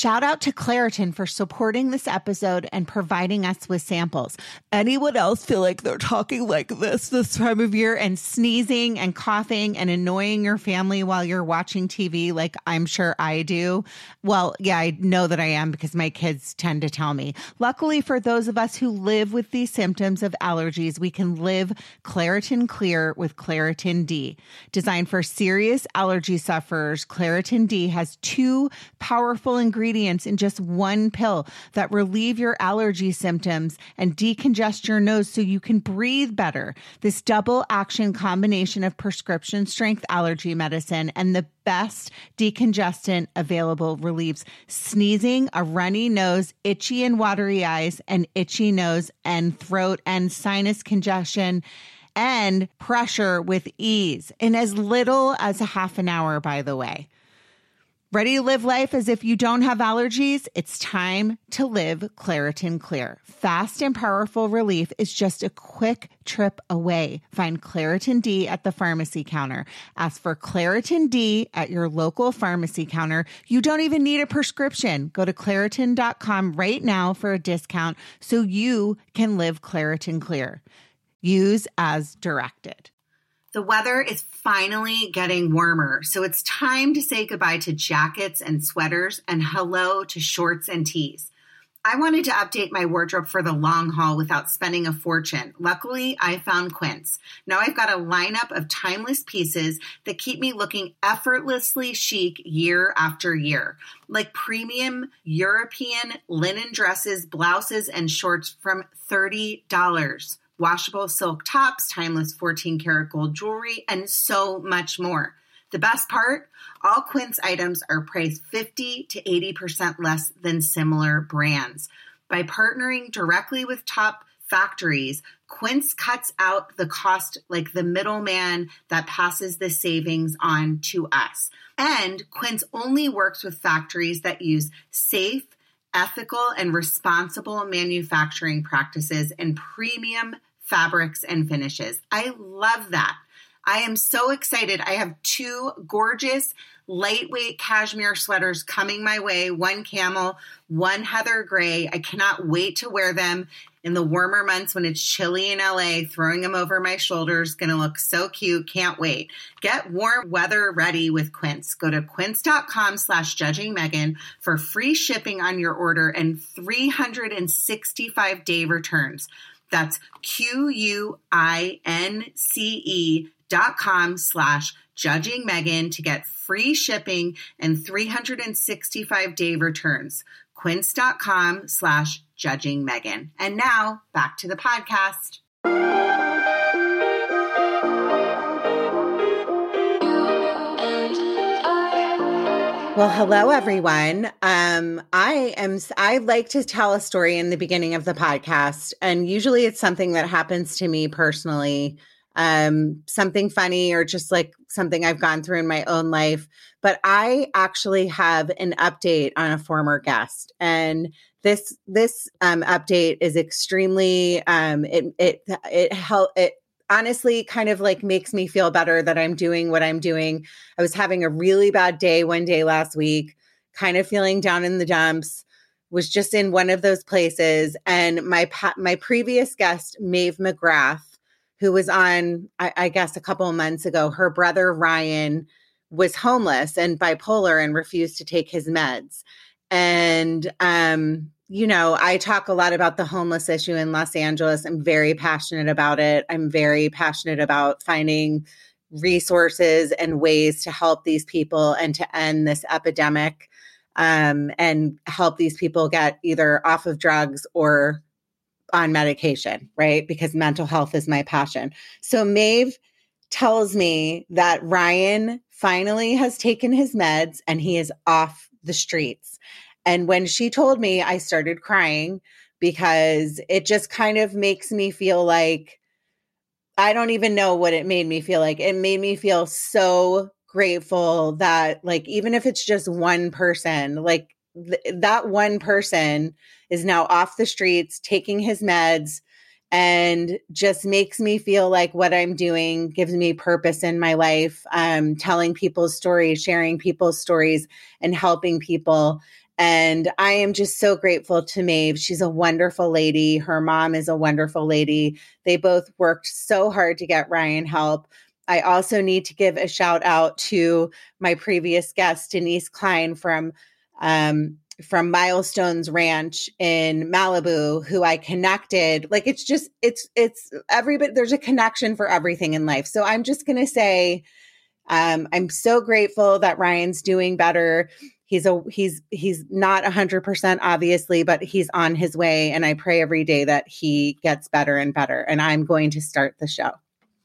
shout out to Claritin for supporting this episode and providing us with samples. Anyone else feel like they're talking like this time of year and sneezing and coughing and annoying your family while you're watching TV like I'm sure I do? Well, yeah, I know that I am because my kids tend to tell me. Luckily for those of us who live with these symptoms of allergies, we can live Claritin Clear with Claritin D. Designed for serious allergy sufferers, Claritin D has 2 powerful ingredients in just one pill that relieve your allergy symptoms and decongest your nose so you can breathe better. This double action combination of prescription strength allergy medicine and the best decongestant available relieves sneezing, a runny nose, itchy and watery eyes, and itchy nose and throat and sinus congestion and pressure with ease in as little as a half an hour, by the way. Ready to live life as if you don't have allergies? It's time to live Claritin Clear. Fast and powerful relief is just a quick trip away. Find Claritin D at the pharmacy counter. Ask for Claritin D at your local pharmacy counter. You don't even need a prescription. Go to Claritin.com right now for a discount so you can live Claritin Clear. Use as directed. The weather is finally getting warmer, so it's time to say goodbye to jackets and sweaters and hello to shorts and tees. I wanted to update my wardrobe for the long haul without spending a fortune. Luckily, I found Quince. Now I've got a lineup of timeless pieces that keep me looking effortlessly chic year after year, like premium European linen dresses, blouses, and shorts from $30. Washable silk tops, timeless 14-karat gold jewelry, and so much more. The best part? All Quince items are priced 50 to 80% less than similar brands. By partnering directly with top factories, Quince cuts out the cost like the middleman that passes the savings on to us. And Quince only works with factories that use safe, ethical, and responsible manufacturing practices and premium fabrics and finishes. I love that. I am so excited. I have 2 gorgeous lightweight cashmere sweaters coming my way, one camel, one heather gray. I cannot wait to wear them in the warmer months when it's chilly in LA. Throwing them over my shoulders, gonna look so cute. Can't wait. Get warm weather ready with Quince. Go to quince.com/judgingmegan for free shipping on your order and 365-day returns. That's QUINCE.com/judgingmegan to get free shipping and 365-day returns. Quince.com/judgingmegan. And now back to the podcast. Well, hello, everyone. I like to tell a story in the beginning of the podcast, and usually it's something that happens to me personally, something funny or just like something I've gone through in my own life. But I actually have an update on a former guest, and this update is extremely it honestly kind of like makes me feel better that I'm doing what I'm doing. I was having a really bad day one day last week, kind of feeling down in the dumps, was just in one of those places. And my previous guest, Maeve McGrath, who was on, I guess, a couple of months ago, her brother, Ryan, was homeless and bipolar and refused to take his meds. And, I talk a lot about the homeless issue in Los Angeles. I'm very passionate about it. I'm very passionate about finding resources and ways to help these people and to end this epidemic, and help these people get either off of drugs or on medication, right? Because mental health is my passion. So Maeve tells me that Ryan finally has taken his meds and he is off the streets. And when she told me, I started crying because it just kind of makes me feel like, I don't even know what it made me feel like. It made me feel so grateful that, like, even if it's just one person, like that one person is now off the streets, taking his meds, and just makes me feel like what I'm doing gives me purpose in my life. Telling people's stories, sharing people's stories, and helping people. And I am just so grateful to Maeve. She's a wonderful lady. Her mom is a wonderful lady. They both worked so hard to get Ryan help. I also need to give a shout out to my previous guest, Denise Klein from Milestones Ranch in Malibu, who I connected. Like, it's everybody, there's a connection for everything in life. So I'm just going to say, I'm so grateful that Ryan's doing better. He's not 100% obviously, but he's on his way. And I pray every day that he gets better and better. And I'm going to start the show.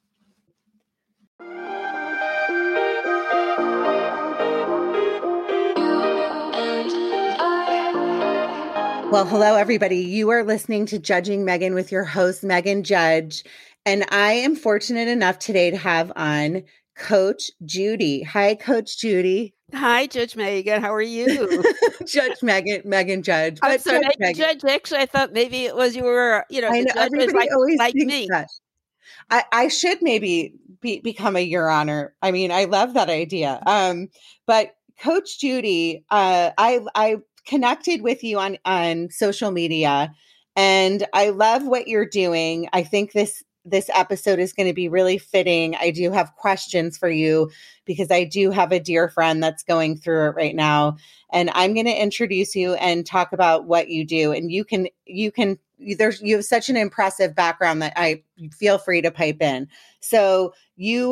Well, hello, everybody. You are listening to Judging Megan with your host, Megan Judge. And I am fortunate enough today to have on Coach Judy. Hi, Coach Judy. Hi, Judge Megan. How are you? Judge Megan Judge. I'm sorry, Judge. Actually, I thought maybe it was you were, I know, everybody always thinks me. That. I should maybe become a Your Honor. I mean, I love that idea. But Coach Judy, I connected with you on social media, and I love what you're doing. I think this episode is going to be really fitting. I do have questions for you because I do have a dear friend that's going through it right now, and I'm going to introduce you and talk about what you do. And you have such an impressive background that I feel free to pipe in. So you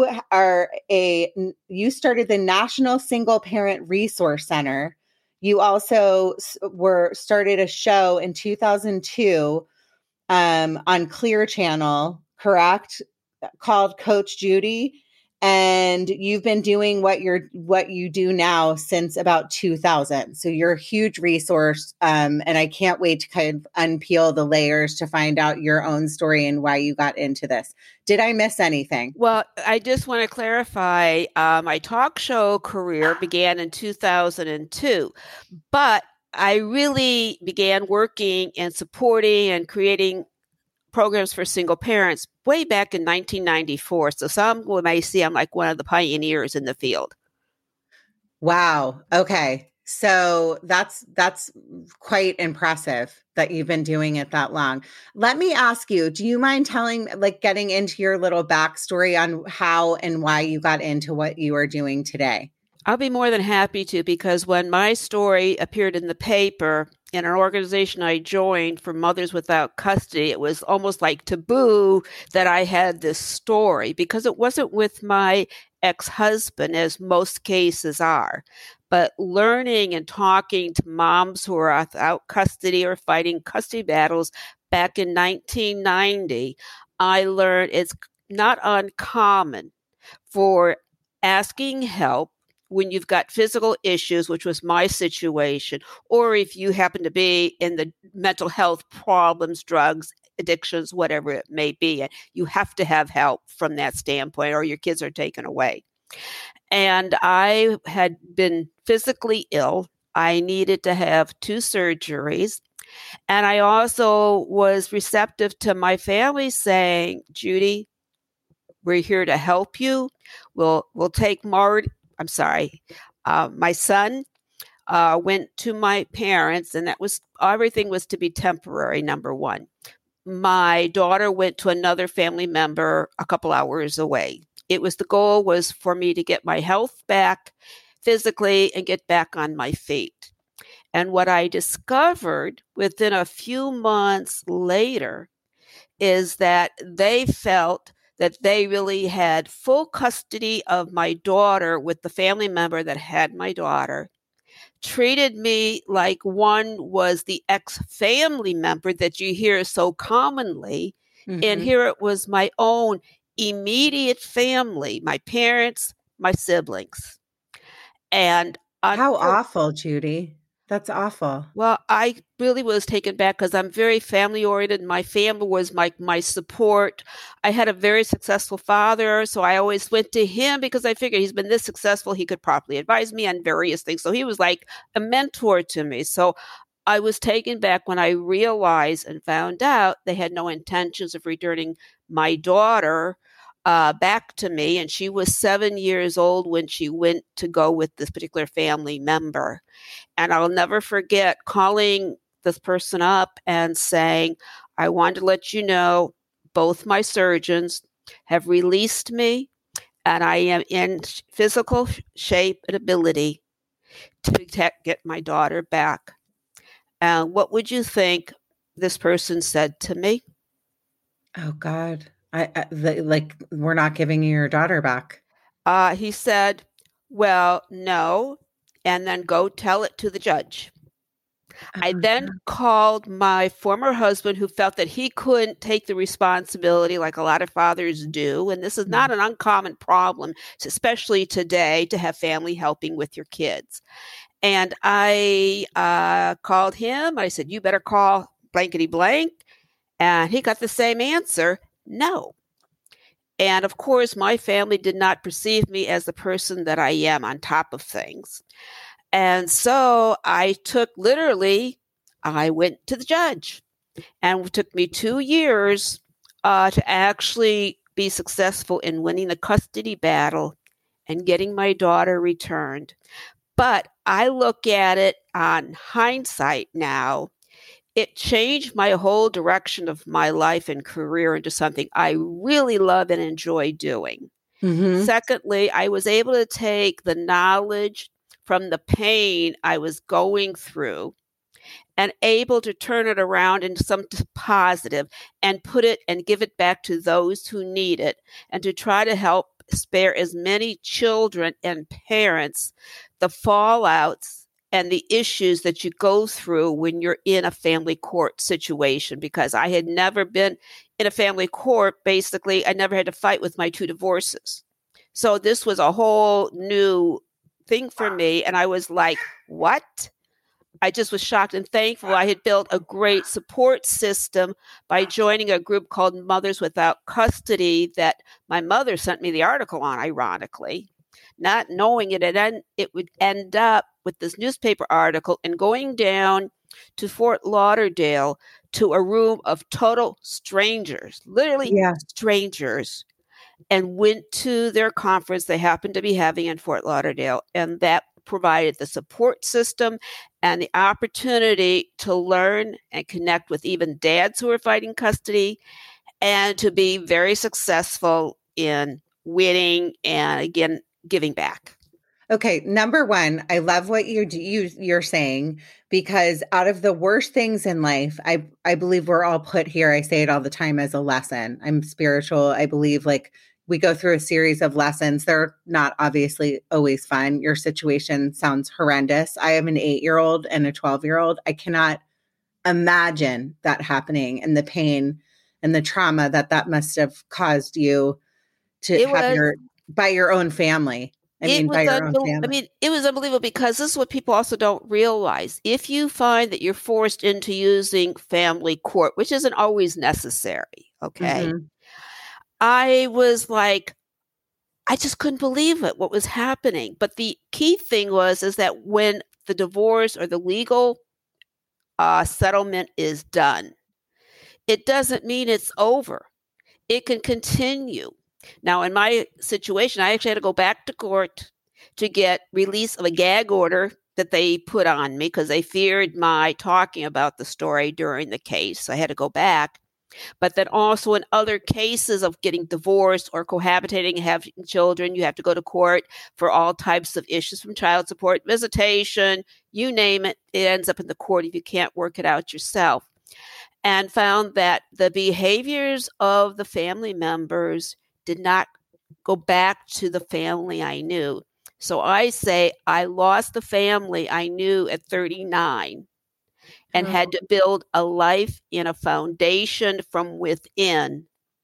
started the National Single Parent Resource Center. You also started a show in 2002 on Clear Channel, correct? Called Coach Judy. And you've been doing what you do now since about 2000. So you're a huge resource. And I can't wait to kind of unpeel the layers to find out your own story and why you got into this. Did I miss anything? Well, I just want to clarify, my talk show career began in 2002, but I really began working and supporting and creating programs for single parents way back in 1994. So some may see I'm like one of the pioneers in the field. Wow. Okay. So that's quite impressive that you've been doing it that long. Let me ask you, do you mind getting into your little backstory on how and why you got into what you are doing today? I'll be more than happy to, because when my story appeared in the paper in an organization I joined for Mothers Without Custody, it was almost like taboo that I had this story because it wasn't with my ex-husband, as most cases are. But learning and talking to moms who are without custody or fighting custody battles back in 1990, I learned it's not uncommon for asking help when you've got physical issues, which was my situation, or if you happen to be in the mental health problems, drugs, addictions, whatever it may be, you have to have help from that standpoint or your kids are taken away. And I had been physically ill. I needed to have 2 surgeries. And I also was receptive to my family saying, Judy, we're here to help you. We'll take my son went to my parents, and everything was to be temporary, number one. My daughter went to another family member a couple hours away. The goal was for me to get my health back physically and get back on my feet. And what I discovered within a few months later is that they felt that they really had full custody of my daughter with the family member that had my daughter, treated me like one was the ex-family member that you hear so commonly. Mm-hmm. And here it was my own immediate family, my parents, my siblings. And how awful, Judy. That's awful. Well, I really was taken back because I'm very family oriented. My family was my support. I had a very successful father, so I always went to him because I figured he's been this successful. He could properly advise me on various things. So he was like a mentor to me. So I was taken back when I realized and found out they had no intentions of returning my daughter back to me, and she was 7 years old when she went to go with this particular family member. And I'll never forget calling this person up and saying, I wanted to let you know both my surgeons have released me, and I am in physical shape and ability to get my daughter back. What would you think this person said to me? Oh God. Like, we're not giving you your daughter back. He said, well, no, and then go tell it to the judge. I then called my former husband, who felt that he couldn't take the responsibility like a lot of fathers do. And this is not an uncommon problem, especially today, to have family helping with your kids. And I called him. I said, you better call blankety blank. And he got the same answer, no. And of course, my family did not perceive me as the person that I am on top of things. And so I went to the judge, and it took me 2 years to actually be successful in winning the custody battle and getting my daughter returned. But I look at it on hindsight now. It changed my whole direction of my life and career into something I really love and enjoy doing. Mm-hmm. Secondly, I was able to take the knowledge from the pain I was going through and able to turn it around into something positive and put it and give it back to those who need it, and to try to help spare as many children and parents the fallouts and the issues that you go through when you're in a family court situation. Because I had never been in a family court. Basically, I never had to fight with my 2 divorces. So this was a whole new thing for me. And I was like, what? I just was shocked and thankful. I had built a great support system by joining a group called Mothers Without Custody that my mother sent me the article on, ironically, not knowing it. And then it would end up with this newspaper article and going down to Fort Lauderdale to a room of total strangers, literally strangers, and went to their conference they happened to be having in Fort Lauderdale. And that provided the support system and the opportunity to learn and connect with even dads who are fighting custody, and to be very successful in winning and, again, giving back. Okay, number one, I love what you're saying, because out of the worst things in life, I believe we're all put here. I say it all the time as a lesson. I'm spiritual. I believe like we go through a series of lessons. They're not obviously always fun. Your situation sounds horrendous. I have an 8-year-old and a 12-year-old. I cannot imagine that happening, and the pain and the trauma that must have caused you to have by your own family. It was unbelievable, because this is what people also don't realize. If you find that you're forced into using family court, which isn't always necessary, okay? Mm-hmm. I was like, I just couldn't believe it, what was happening. But the key thing is that when the divorce or the legal settlement is done, it doesn't mean it's over. It can continue. Now, in my situation, I actually had to go back to court to get release of a gag order that they put on me because they feared my talking about the story during the case. I had to go back. But then also in other cases of getting divorced or cohabitating and having children, you have to go to court for all types of issues, from child support, visitation, you name it. It ends up in the court if you can't work it out yourself. And found that the behaviors of the family members did not go back to the family I knew. So I say I lost the family I knew at 39 and had to build a life in a foundation from within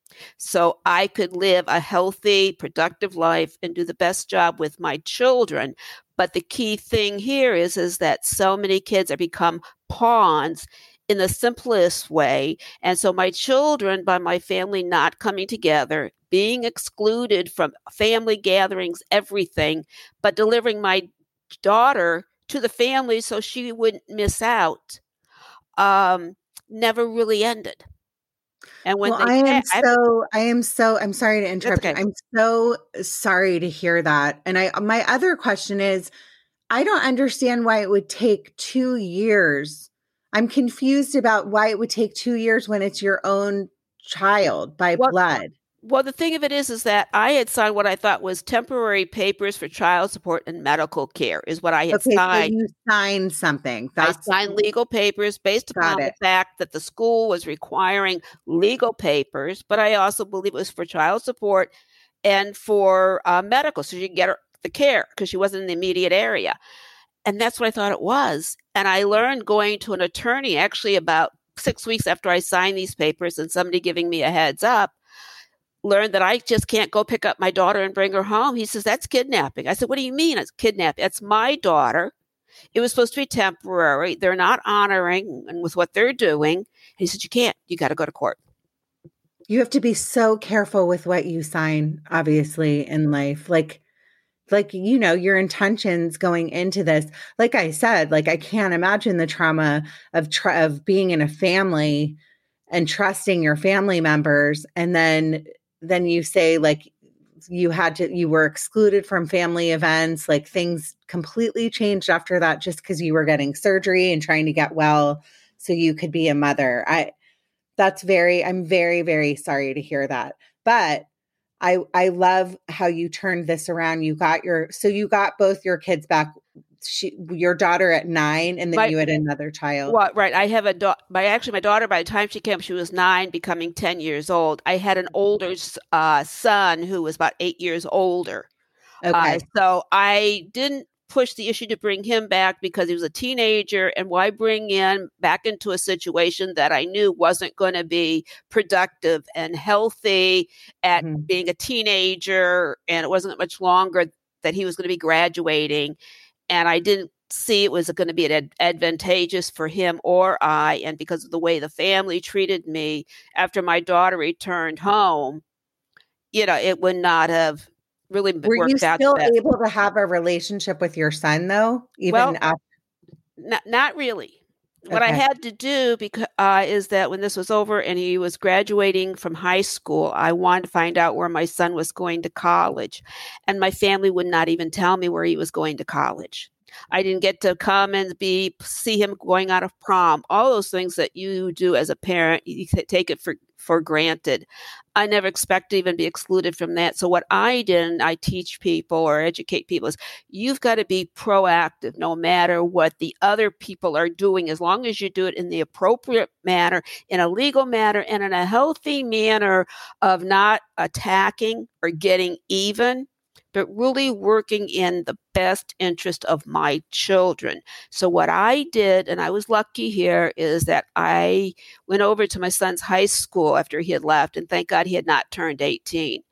so I could live a healthy, productive life and do the best job with my children. But the key thing here is that so many kids are become pawns in the simplest way. And so my children, by my family not coming together, being excluded from family gatherings, everything, but delivering my daughter to the family so she wouldn't miss out, never really ended. And when Well, they came, I'm sorry to that's interrupt you. okay. I'm so sorry to hear that. And my other question is, I don't understand why it would take 2 years. I'm confused about why it would take 2 years when it's your own child by Well, blood. well, the thing of it is that I had signed what I thought was temporary papers for child support and medical care, is what I had Okay, so signed. you signed something. I That's signed legal papers based got upon the it. fact that the school was requiring legal papers, but I also believe it was for child support and for medical, so she could get the care because she wasn't in the immediate area. And that's what I thought it was. And I learned going to an attorney actually about 6 weeks after I signed these papers and somebody giving me a heads up, learned that I just can't go pick up my daughter and bring her home. He says, that's kidnapping. I said, what do you mean it's kidnapping? It's my daughter. It was supposed to be temporary. They're not honoring with what they're doing. And he said, you can't. You got to go to court. You have to be so careful with what you sign, obviously, in life. Like, your intentions going into this. Like I said, like, I can't imagine the trauma of being in a family and trusting your family members. And then you say, like, you were excluded from family events, like things completely changed after that just because you were getting surgery and trying to get well so you could be a mother. I'm very, very sorry to hear that. But I love how you turned this around. You got both your kids back. Your daughter at 9, and then you had another child. Well, right. I have my daughter, by the time she came, she was 9, becoming 10 years old. I had an older son who was about 8 years older. Okay. So I didn't push the issue to bring him back because he was a teenager, and why bring in back into a situation that I knew wasn't going to be productive and healthy at being a teenager, and it wasn't much longer that he was going to be graduating, and I didn't see it was going to be advantageous for him or I, and because of the way the family treated me after my daughter returned home, it would not have really Were you worked out. still able to have a relationship with your son, though, even after? Not really. What I Okay. had to do is that when this was over and he was graduating from high school, I wanted to find out where my son was going to college. And my family would not even tell me where he was going to college. I didn't get to come and see him going out of prom. All those things that you do as a parent, you take it for granted. I never expect to even be excluded from that. So what I did, and I teach people or educate people, is you've got to be proactive no matter what the other people are doing, as long as you do it in the appropriate manner, in a legal manner, and in a healthy manner of not attacking or getting even, but really working in the best interest of my children. So what I did, and I was lucky here, is that I went over to my son's high school after he had left, and thank God he had not turned 18.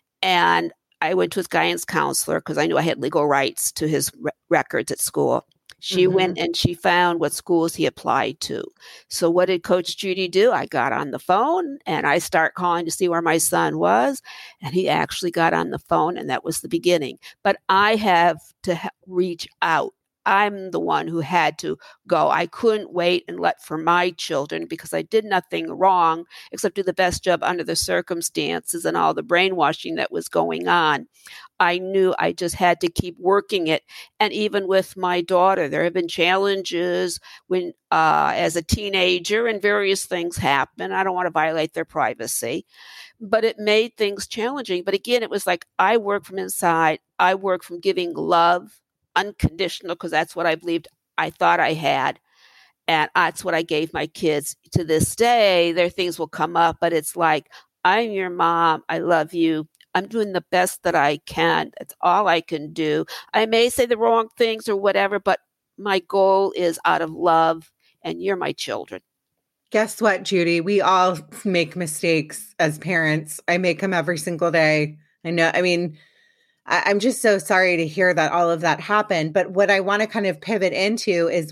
And I went to his guidance counselor because I knew I had legal rights to his records at school. She went and she found what schools he applied to. So what did Coach Judy do? I got on the phone and I start calling to see where my son was. And he actually got on the phone, and that was the beginning. But I have to reach out. I'm the one who had to go. I couldn't wait and let for my children because I did nothing wrong except do the best job under the circumstances and all the brainwashing that was going on. I knew I just had to keep working it. And even with my daughter, there have been challenges when, as a teenager, and various things happen. I don't want to violate their privacy, but it made things challenging. But again, it was like I work from inside. I work from giving love, unconditional, because that's what I believed I thought I had. And that's what I gave my kids. To this day, their things will come up, but it's like, I'm your mom. I love you. I'm doing the best that I can. That's all I can do. I may say the wrong things or whatever, but my goal is out of love, and you're my children. Guess what, Judy? We all make mistakes as parents. I make them every single day. I know. I mean, I'm just so sorry to hear that all of that happened. But what I want to kind of pivot into is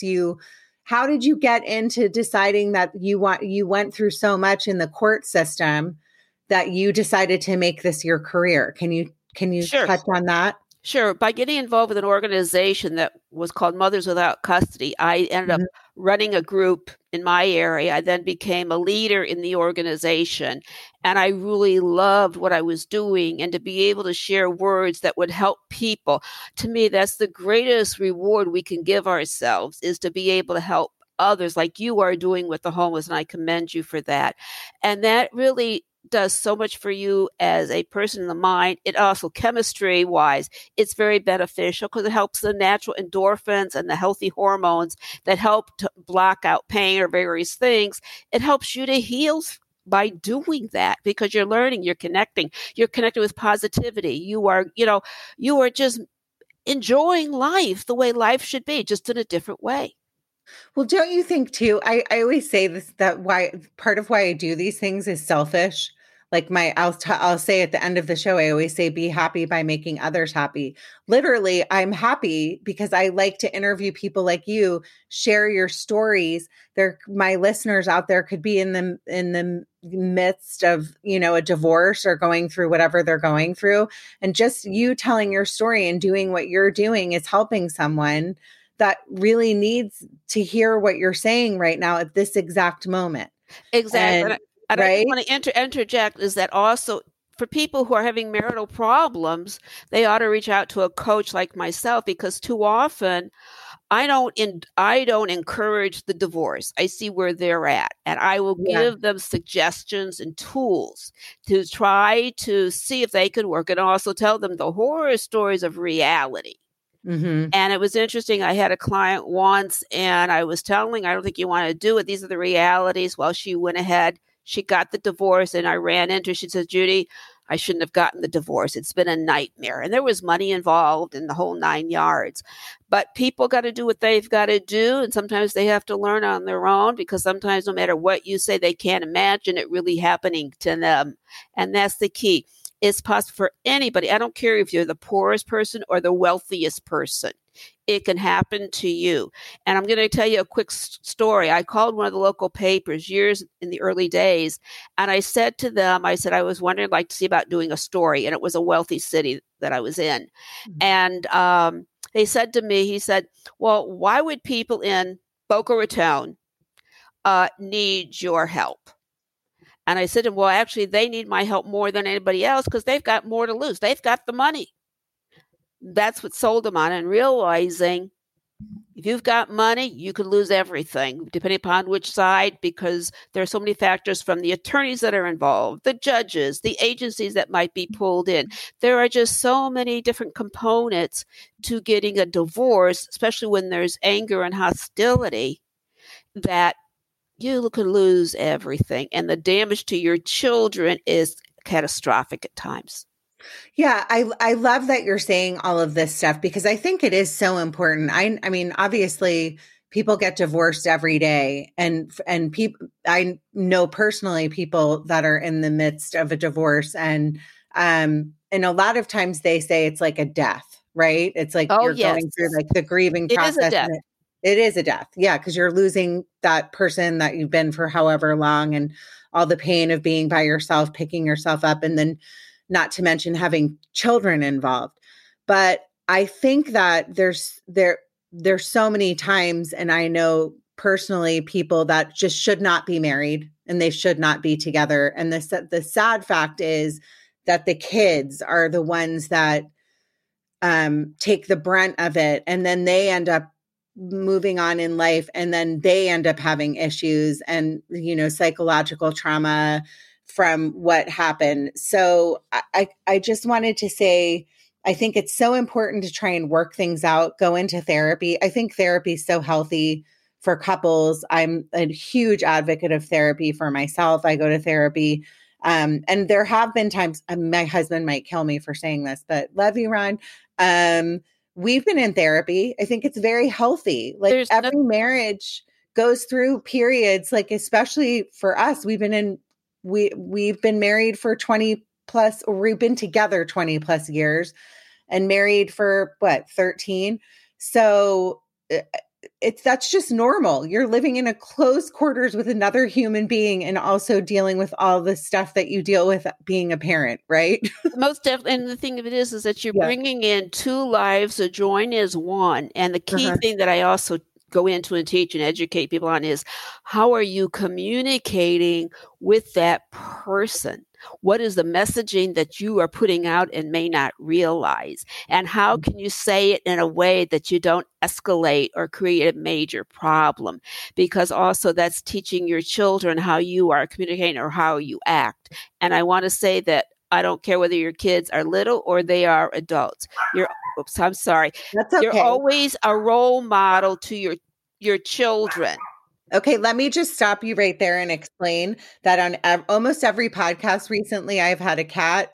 how did you get into deciding that you went through so much in the court system that you decided to make this your career? Can you Sure. touch on that? Sure. By getting involved with an organization that was called Mothers Without Custody, I ended up running a group in my area. I then became a leader in the organization, and I really loved what I was doing. And to be able to share words that would help people, to me, that's the greatest reward we can give ourselves, is to be able to help others like you are doing with the homeless. And I commend you for that. And that really does so much for you as a person in the mind. It also, chemistry wise, it's very beneficial because it helps the natural endorphins and the healthy hormones that help to block out pain or various things. It helps you to heal by doing that, because you're learning, you're connecting with positivity. You are just enjoying life the way life should be, just in a different way. Well, don't you think too? I always say this, that why part of why I do these things is selfish. Like I'll say at the end of the show, I always say, be happy by making others happy. Literally, I'm happy because I like to interview people like you, share your stories. My listeners out there could be in the midst of, a divorce or going through whatever they're going through. And just you telling your story and doing what you're doing is helping someone that really needs to hear what you're saying right now at this exact moment. Exactly. And right? I just want to interject is that also for people who are having marital problems, they ought to reach out to a coach like myself, because too often I don't encourage the divorce. I see where they're at, and I will give them suggestions and tools to try to see if they can work, and also tell them the horror stories of reality. Mm-hmm. And it was interesting. I had a client once, and I was telling, I don't think you want to do it. These are the realities. Well, she went ahead. She got the divorce, and I ran into her. She said, Judy, I shouldn't have gotten the divorce. It's been a nightmare. And there was money involved in the whole 9 yards. But people got to do what they've got to do. And sometimes they have to learn on their own, because sometimes no matter what you say, they can't imagine it really happening to them. And that's the key. It's possible for anybody. I don't care if you're the poorest person or the wealthiest person. It can happen to you. And I'm going to tell you a quick story. I called one of the local papers years in the early days, and I said to them, I was wondering, I'd like to see about doing a story. And it was a wealthy city that I was in. Mm-hmm. And they said to me, he said, well, why would people in Boca Raton need your help? And I said to him, well, actually, they need my help more than anybody else, because they've got more to lose. They've got the money. That's what sold them on, and realizing if you've got money, you could lose everything, depending upon which side, because there are so many factors, from the attorneys that are involved, the judges, the agencies that might be pulled in. There are just so many different components to getting a divorce, especially when there's anger and hostility, that you could lose everything. And the damage to your children is catastrophic at times. Yeah, I love that you're saying all of this stuff, because I think it is so important. I mean, obviously, people get divorced every day, and people, I know personally people that are in the midst of a divorce, and a lot of times they say it's like a death, right? It's like you're going through like the grieving process. It is a death. It is a death. Yeah, because you're losing that person that you've been for however long, and all the pain of being by yourself, picking yourself up, and then not to mention having children involved. But I think that there's so many times, and I know personally people that just should not be married and they should not be together. And the sad fact is that the kids are the ones that take the brunt of it, and then they end up moving on in life, and then they end up having issues and psychological trauma from what happened. So I just wanted to say, I think it's so important to try and work things out, go into therapy. I think therapy is so healthy for couples. I'm a huge advocate of therapy for myself. I go to therapy. And there have been times, my husband might kill me for saying this, but love you, Ron. We've been in therapy. I think it's very healthy. Like every marriage goes through periods, like especially for us, we've been married for 20 plus, or we've been together 20 plus years and married for 13. So that's just normal. You're living in a close quarters with another human being and also dealing with all the stuff that you deal with being a parent, right? Most definitely. And the thing of it is that you're Yeah. bringing in two lives to join as one. And the key Uh-huh. thing that I also go into and teach and educate people on is how are you communicating with that person? What is the messaging that you are putting out and may not realize? And how can you say it in a way that you don't escalate or create a major problem? Because also that's teaching your children how you are communicating or how you act. And I want to say that I don't care whether your kids are little or they are adults. I'm sorry. That's okay. You're always a role model to your children. Okay, let me just stop you right there and explain that on almost every podcast recently, I've had a cat.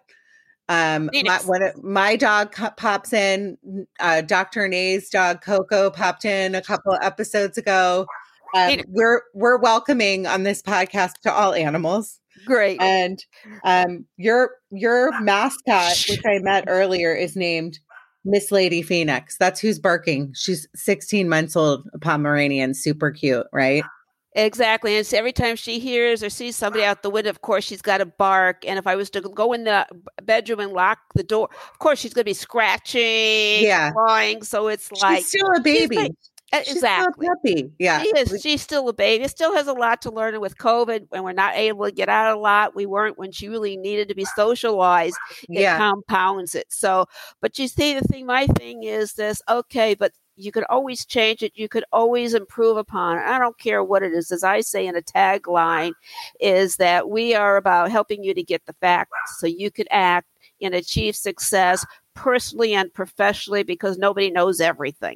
My dog pops in. Dr. Nay's dog Coco popped in a couple of episodes ago. We're welcoming on this podcast to all animals. Great. And your mascot, which I met earlier, is named Miss Lady Phoenix. That's who's barking. She's 16 months old, a Pomeranian, super cute, right? Exactly. And so every time she hears or sees somebody out the window, of course, she's got to bark. And if I was to go in the bedroom and lock the door, of course, she's going to be scratching, clawing. So it's she's still a baby. She's exactly. Still a puppy. Yeah. She is. She's still a baby. It still has a lot to learn. And with COVID, when we're not able to get out a lot, we weren't when she really needed to be socialized. It compounds it. So, but you see, my thing is this, okay, but you could always change it. You could always improve upon it. I don't care what it is. As I say in a tagline, is that we are about helping you to get the facts so you could act and achieve success personally and professionally because nobody knows everything.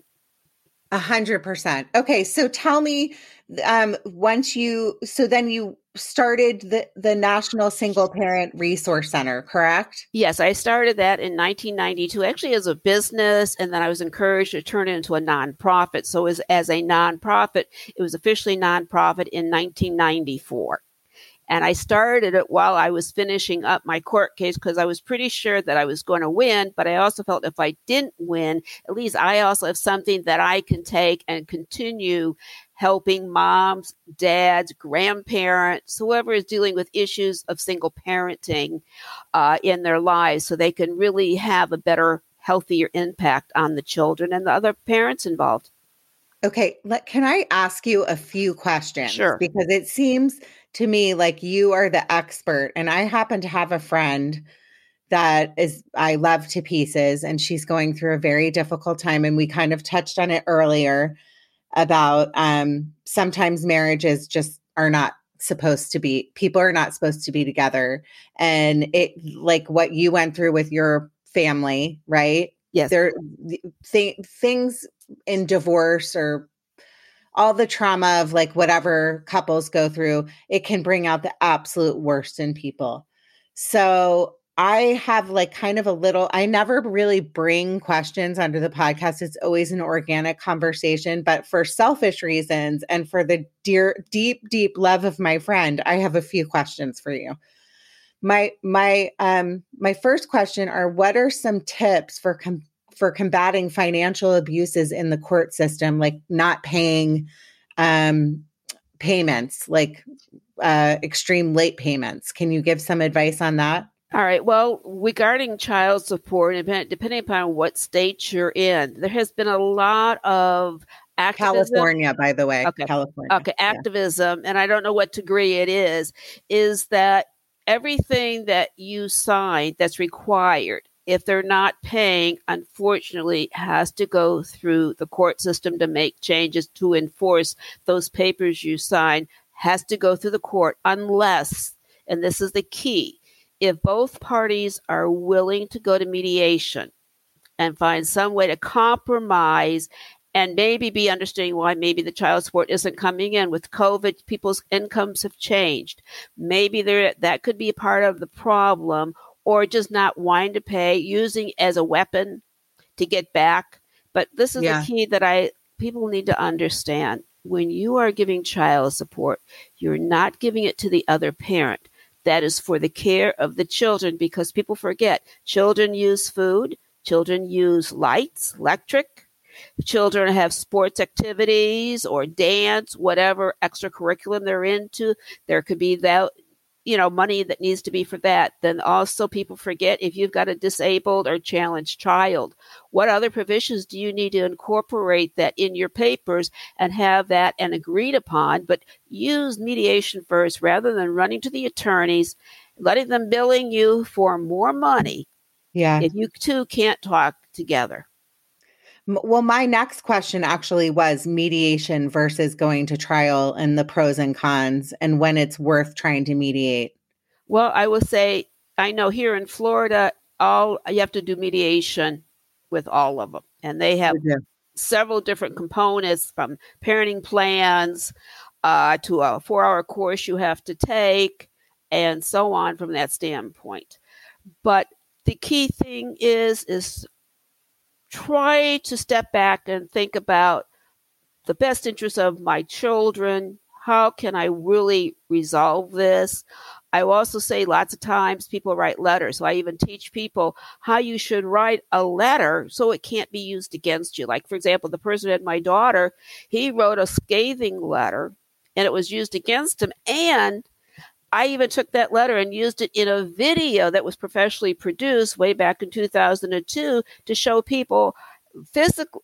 100%. Okay. So tell me, then you started the National Single Parent Resource Center, correct? Yes. I started that in 1992, actually as a business. And then I was encouraged to turn it into a nonprofit. So as a nonprofit, it was officially nonprofit in 1994. And I started it while I was finishing up my court case because I was pretty sure that I was going to win. But I also felt if I didn't win, at least I also have something that I can take and continue helping moms, dads, grandparents, whoever is dealing with issues of single parenting in their lives so they can really have a better, healthier impact on the children and the other parents involved. Okay. Can I ask you a few questions? Sure. Because it seems to me like you are the expert. And I happen to have a friend that I love to pieces, and she's going through a very difficult time. And we kind of touched on it earlier about sometimes marriages just are not supposed to be, people are not supposed to be together. And it, like what you went through with your family, right? Yes. There things in divorce or all the trauma of like whatever couples go through, it can bring out the absolute worst in people. So I have like kind of I never really bring questions onto the podcast. It's always an organic conversation, but for selfish reasons and for the deep love of my friend, I have a few questions for you. My first question are, what are some tips for combating financial abuses in the court system, like not paying payments, like extreme late payments? Can you give some advice on that? All right. Well, regarding child support, depending upon what state you're in, there has been a lot of activism. California, by the way. Okay. California. Okay. Activism, and I don't know what degree it is that everything that you sign that's required, if they're not paying, unfortunately, has to go through the court system to make changes to enforce those papers you sign, has to go through the court unless, and this is the key, if both parties are willing to go to mediation and find some way to compromise and maybe be understanding why maybe the child support isn't coming in. With COVID, people's incomes have changed. Maybe that could be a part of the problem, or just not wanting to pay, using as a weapon to get back. But this is the key that people need to understand. When you are giving child support, you're not giving it to the other parent. That is for the care of the children, because people forget children use food, children use lights, electric. children have sports activities or dance, whatever extracurriculum they're into. There could be that, money that needs to be for that. Then also people forget if you've got a disabled or challenged child, what other provisions do you need to incorporate that in your papers and have that and agreed upon, but use mediation first rather than running to the attorneys, letting them billing you for more money. Yeah. If you two can't talk together. Well, my next question actually was mediation versus going to trial and the pros and cons and when it's worth trying to mediate. Well, I will say, I know here in Florida, you have to do mediation with all of them. And they have several different components, from parenting plans to a 4-hour course you have to take and so on from that standpoint. But the key thing is try to step back and think about the best interest of my children. How can I really resolve this? I will also say lots of times people write letters. So I even teach people how you should write a letter so it can't be used against you. Like, for example, the person who had my daughter, he wrote a scathing letter and it was used against him. And I even took that letter and used it in a video that was professionally produced way back in 2002 to show people physical,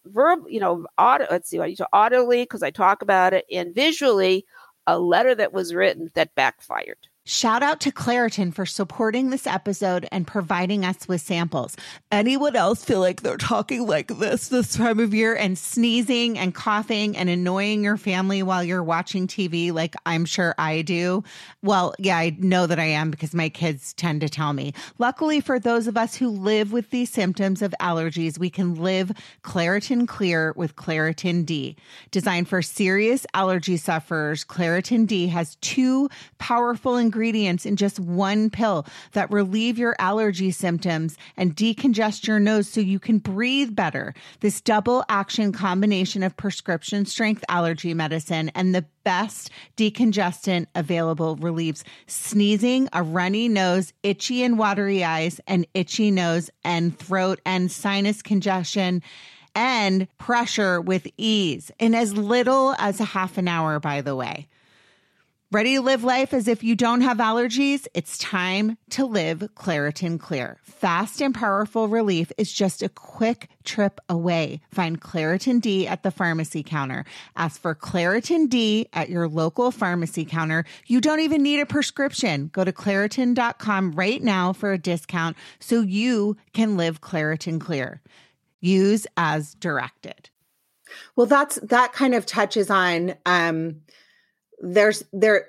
audibly, because I talk about it, and visually, a letter that was written that backfired. Shout out to Claritin for supporting this episode and providing us with samples. Anyone else feel like they're talking like this time of year and sneezing and coughing and annoying your family while you're watching TV like I'm sure I do? Well, yeah, I know that I am because my kids tend to tell me. Luckily for those of us who live with these symptoms of allergies, we can live Claritin Clear with Claritin D. Designed for serious allergy sufferers, Claritin D has 2 powerful ingredients in just one pill that relieve your allergy symptoms and decongest your nose so you can breathe better. This double action combination of prescription strength allergy medicine and the best decongestant available relieves sneezing, a runny nose, itchy and watery eyes, and itchy nose and throat and sinus congestion and pressure with ease in as little as a half an hour, by the way. Ready to live life as if you don't have allergies? It's time to live Claritin Clear. Fast and powerful relief is just a quick trip away. Find Claritin D at the pharmacy counter. Ask for Claritin D at your local pharmacy counter. You don't even need a prescription. Go to Claritin.com right now for a discount so you can live Claritin Clear. Use as directed. Well, that kind of touches on, in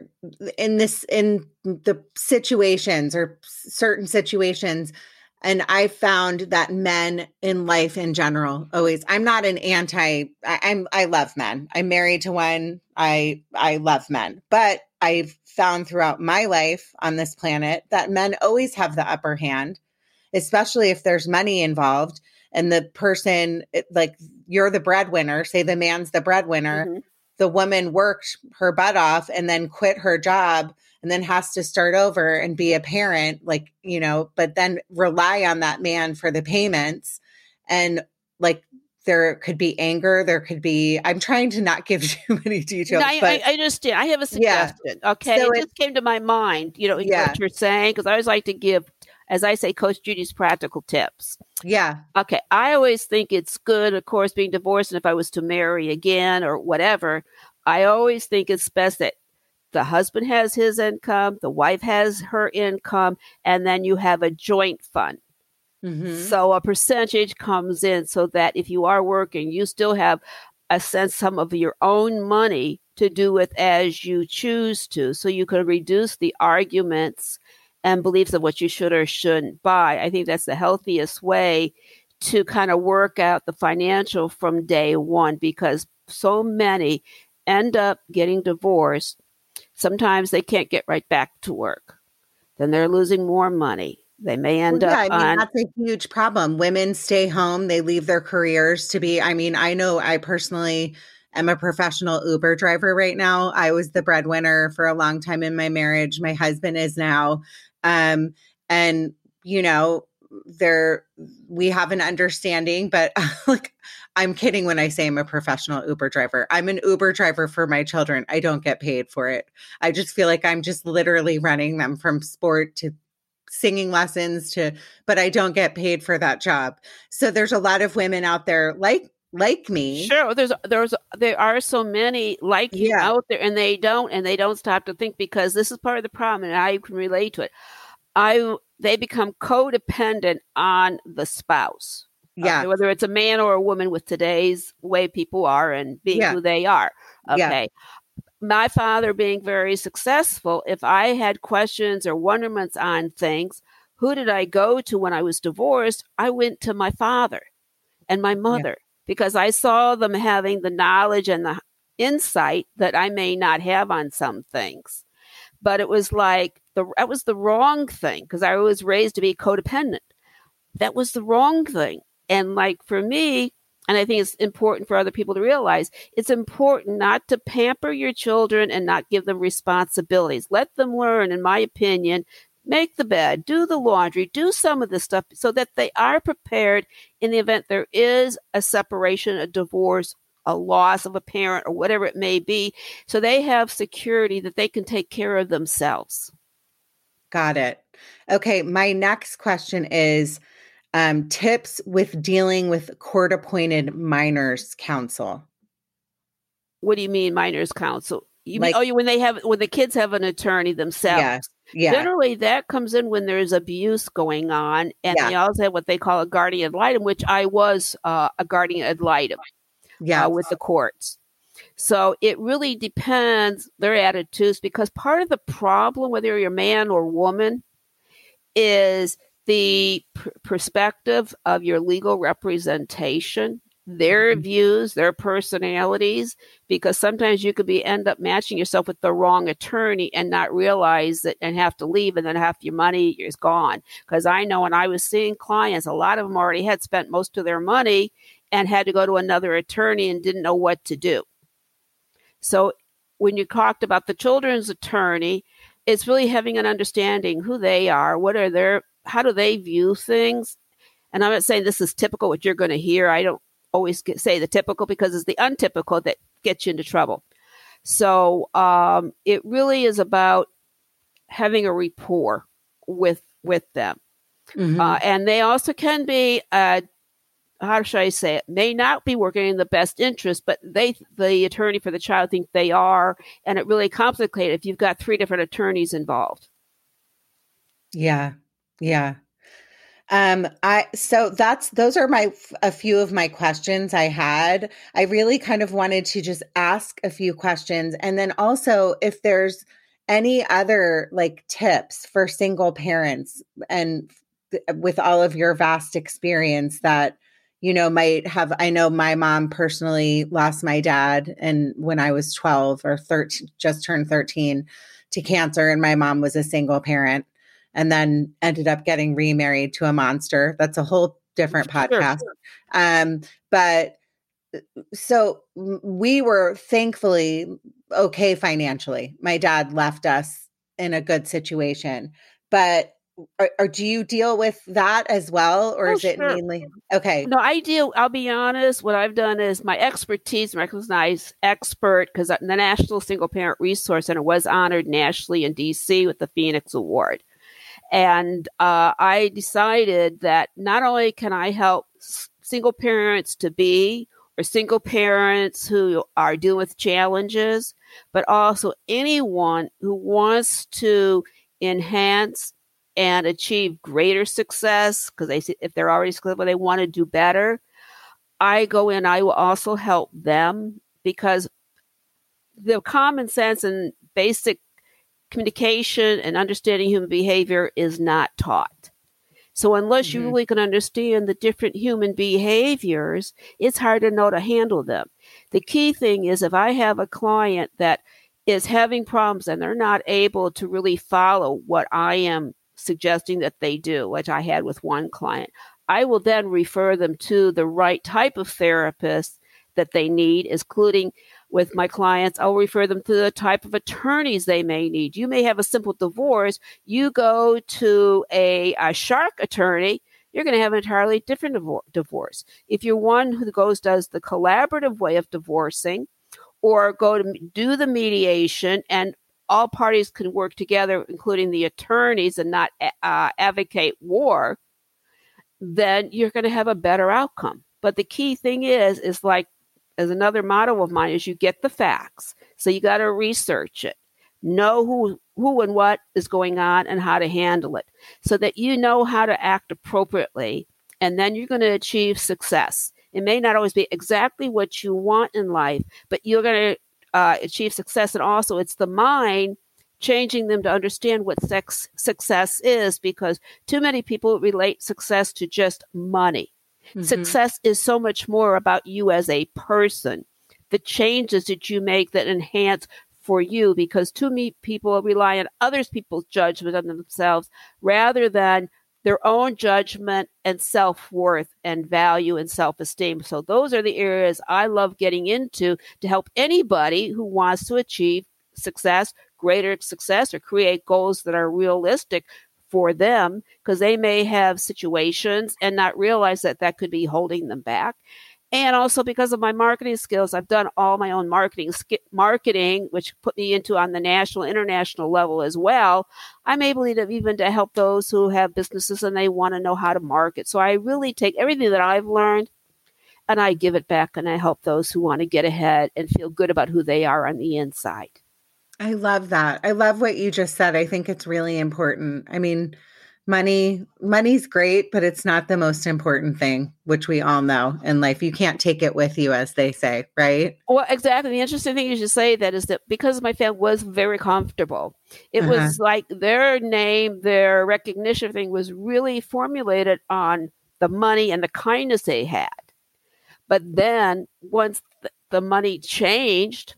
the situations or certain situations. And I found that men in life in general, always, I'm not an I love men. I'm married to one. I love men, but I've found throughout my life on this planet that men always have the upper hand, especially if there's money involved and the person, like you're the breadwinner, say the man's the breadwinner. Mm-hmm. The woman worked her butt off and then quit her job and then has to start over and be a parent, but then rely on that man for the payments. And there could be anger. There could be, I'm trying to not give too many details. No, I understand. I have a suggestion. Yeah. Okay. So it just came to my mind, what you're saying, because I always like to give, as I say, Coach Judy's practical tips. Yeah. Okay. I always think it's good, of course, being divorced. And if I was to marry again or whatever, I always think it's best that the husband has his income, the wife has her income, and then you have a joint fund. Mm-hmm. So a percentage comes in so that if you are working, you still have some of your own money to do with as you choose to. So you can reduce the arguments and beliefs of what you should or shouldn't buy. I think that's the healthiest way to kind of work out the financial from day one, because so many end up getting divorced. Sometimes they can't get right back to work. Then they're losing more money. They may end up that's a huge problem. Women stay home. They leave their careers to be, I know I personally am a professional Uber driver right now. I was the breadwinner for a long time in my marriage. My husband is now. We have an understanding, but I'm kidding when I say I'm a professional Uber driver. I'm an Uber driver for my children. I don't get paid for it. I just feel like I'm just literally running them from sport to singing lessons but I don't get paid for that job. So there's a lot of women out there like me. Sure. There are so many like you out there, and they don't stop to think, because this is part of the problem, and I can relate to it. They become codependent on the spouse. Yeah. Whether it's a man or a woman, with today's way people are and being who they are. Okay. Yeah. My father being very successful, if I had questions or wonderments on things, who did I go to when I was divorced? I went to my father and my mother, because I saw them having the knowledge and the insight that I may not have on some things. But it was like, that was the wrong thing, because I was raised to be codependent. That was the wrong thing. And like for me, and I think it's important for other people to realize, it's important not to pamper your children and not give them responsibilities. Let them learn, in my opinion, make the bed, do the laundry, do some of this stuff, so that they are prepared in the event there is a separation, a divorce, a loss of a parent, or whatever it may be. So they have security that they can take care of themselves. Got it. Okay. My next question is, tips with dealing with court-appointed minors counsel. What do you mean, minors counsel? You mean, when the kids have an attorney themselves? Yeah. Generally, that comes in when there's abuse going on, and they also have what they call a guardian ad litem, which I was a guardian ad litem with the courts. So it really depends their attitudes, because part of the problem, whether you're a man or woman, is the perspective of your legal representation, their views, their personalities, because sometimes you could end up matching yourself with the wrong attorney and not realize it and have to leave, and then half your money is gone. Because I know when I was seeing clients, a lot of them already had spent most of their money and had to go to another attorney and didn't know what to do. So when you talked about the children's attorney, it's really having an understanding who they are, how do they view things? And I'm not saying this is typical what you're going to hear. I don't always say the typical, because it's the untypical that gets you into trouble. So it really is about having a rapport with them. Mm-hmm. And they also can be, how should I say it, may not be working in the best interest, but the attorney for the child think they are, and it really complicates if you've got 3 different attorneys involved. Yeah. Yeah. So those are a few of my questions I had. I really kind of wanted to just ask a few questions. And then also, if there's any other tips for single parents, and with all of your vast experience that, might have, I know my mom personally lost my dad, and when I was 12 or 13, just turned 13, to cancer. And my mom was a single parent, and then ended up getting remarried to a monster. That's a whole different podcast. Sure. But so we were thankfully okay financially. My dad left us in a good situation. But do you deal with that as well? Or is it mainly? Okay. No, I'll be honest. What I've done is my expertise, recognized expert, because the National Single Parent Resource Center was honored nationally in DC with the Phoenix Award. And I decided that not only can I help single parents to be, or single parents who are dealing with challenges, but also anyone who wants to enhance and achieve greater success, because if they're already successful, they want to do better. I go in, I will also help them, because the common sense and basic communication and understanding human behavior is not taught. So unless you really can understand the different human behaviors, it's hard to know to handle them. The key thing is, if I have a client that is having problems and they're not able to really follow what I am suggesting that they do, which I had with one client, I will then refer them to the right type of therapist that they need, including with my clients, I'll refer them to the type of attorneys they may need. You may have a simple divorce. You go to a shark attorney, you're going to have an entirely different divorce. If you're one who does the collaborative way of divorcing, or go to do the mediation, and all parties can work together, including the attorneys, and not advocate war, then you're going to have a better outcome. But the key thing is like, as another motto of mine, is you get the facts. So you got to research it, know who and what is going on and how to handle it, so that you know how to act appropriately, and then you're going to achieve success. It may not always be exactly what you want in life, but you're going to achieve success. And also, it's the mind changing them to understand what success is, because too many people relate success to just money. Mm-hmm. Success is so much more about you as a person, the changes that you make that enhance for you, because too many people rely on other people's judgment of themselves rather than their own judgment and self-worth and value and self-esteem. So those are the areas I love getting into to help anybody who wants to achieve success, greater success, or create goals that are realistic for them, because they may have situations and not realize that could be holding them back. And also because of my marketing skills, I've done all my own marketing, which put me into on the national, international level as well. I'm able to help those who have businesses and they want to know how to market. So I really take everything that I've learned and I give it back, and I help those who want to get ahead and feel good about who they are on the inside. I love that. I love what you just said. I think it's really important. I mean, money's great, but it's not the most important thing, which we all know in life. You can't take it with you, as they say, right? Well, exactly. The interesting thing you should say that is that because my family was very comfortable, it was like their name, their recognition thing was really formulated on the money and the kindness they had. But then once the money changed,